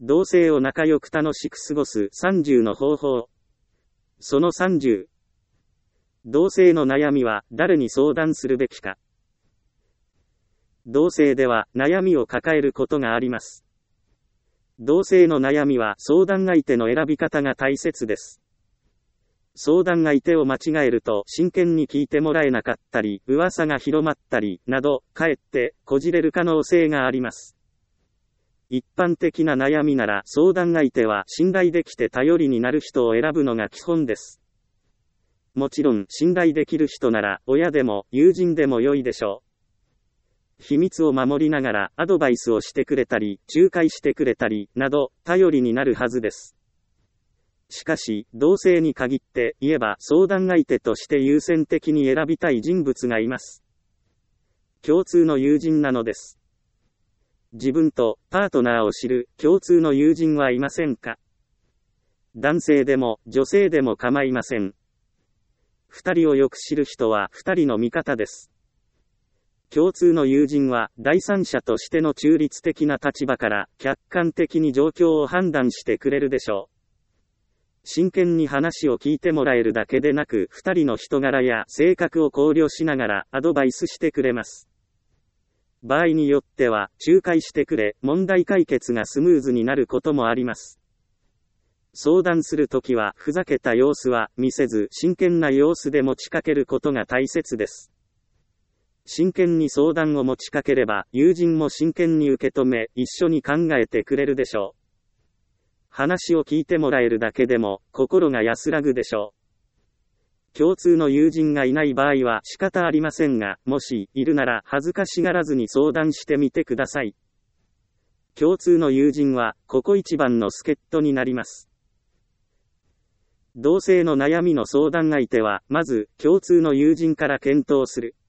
同性を仲良く楽しく過ごす30の方法。その30。同性の悩みは誰に相談するべきか。同性では悩みを抱えることがあります。同性の悩みは相談相手の選び方が大切です。相談相手を間違えると真剣に聞いてもらえなかったり、噂が広まったり、など、かえってこじれる可能性があります。一般的な悩みなら相談相手は信頼できて頼りになる人を選ぶのが基本です。もちろん信頼できる人なら親でも友人でも良いでしょう。秘密を守りながらアドバイスをしてくれたり、仲介してくれたり、など頼りになるはずです。しかし、同性に限って言えば相談相手として優先的に選びたい人物がいます。共通の友人なのです。自分とパートナーを知る共通の友人はいませんか？男性でも女性でも構いません。二人をよく知る人は二人の味方です。共通の友人は第三者としての中立的な立場から客観的に状況を判断してくれるでしょう。真剣に話を聞いてもらえるだけでなく、二人の人柄や性格を考慮しながらアドバイスしてくれます。場合によっては、仲介してくれ、問題解決がスムーズになることもあります。相談するときは、ふざけた様子は見せず、真剣な様子で持ちかけることが大切です。真剣に相談を持ちかければ、友人も真剣に受け止め、一緒に考えてくれるでしょう。話を聞いてもらえるだけでも、心が安らぐでしょう。共通の友人がいない場合は仕方ありませんが、もしいるなら恥ずかしがらずに相談してみてください。共通の友人は、ここ一番の助っ人になります。同性の悩みの相談相手は、まず、共通の友人から検討する。